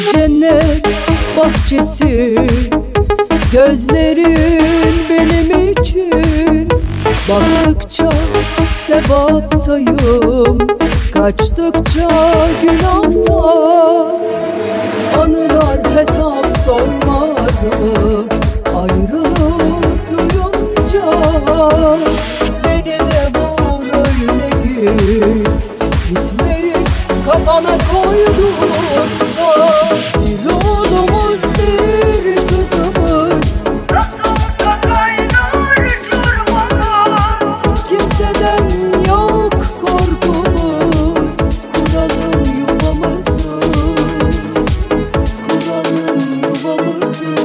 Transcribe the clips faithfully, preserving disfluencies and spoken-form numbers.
cennet bahçesi, gözlerin benim için. Baktıkça sevaptayım, kaçtıkça günahta. Anılar hesap sormaz mı ayrılık duyunca? Beni de vur öyle git, gitmeyi kafana koydunsa. Bir oğlumuz bir kızımız, Nasılsa kaynar çorbalar. kimseden yok korkumuz. Kuralım yuvamızı, kuralım yuvamızı.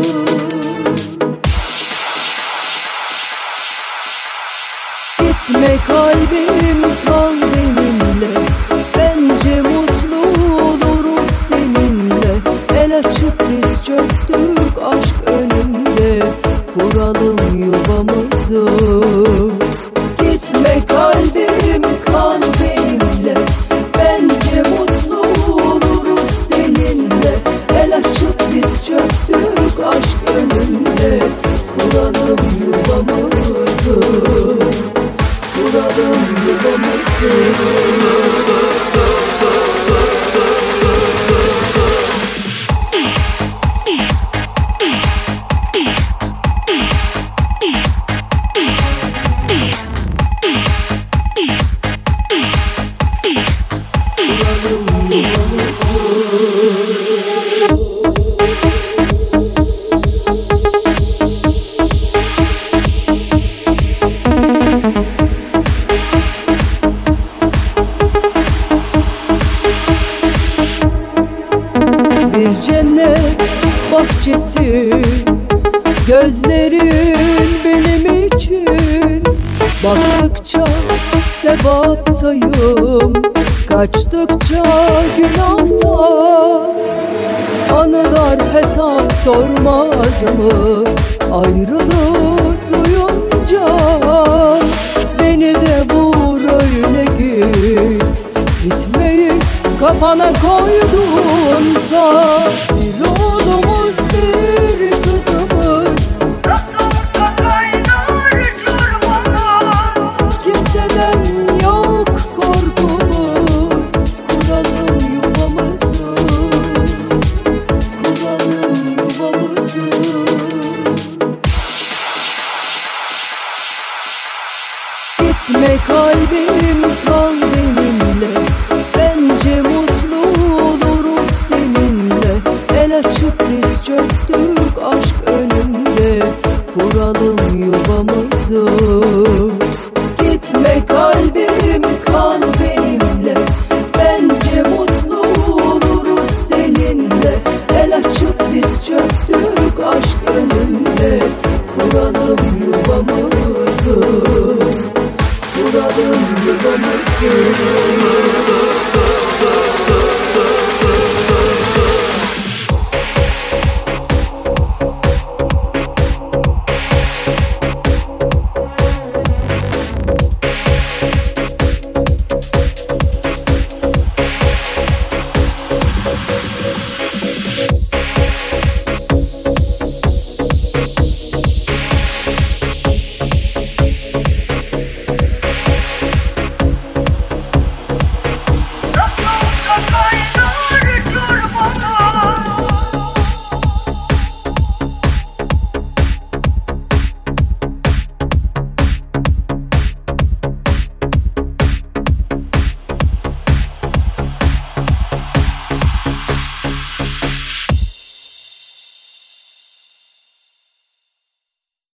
Gitme kalbim, kal benimle. Bence mutlu oluruz seninle. El açıp diz çöktük aşk önünde. Kuralım yuvamızı. Gitme kalbim, kal benimle. Bence mutlu oluruz seninle. El açıp diz çöktük aşk önünde. Kuralım yuvamızı, kuralım yuvamızı. Bir cennet bahçesi, gözlerin benim için. Baktıkça sevaptayım, kaçtıkça günahta. Anılar hesap sormaz mı ayrılık duyunca? Beni de vur öyle git, gitmeyi kafana koydunsa. Bir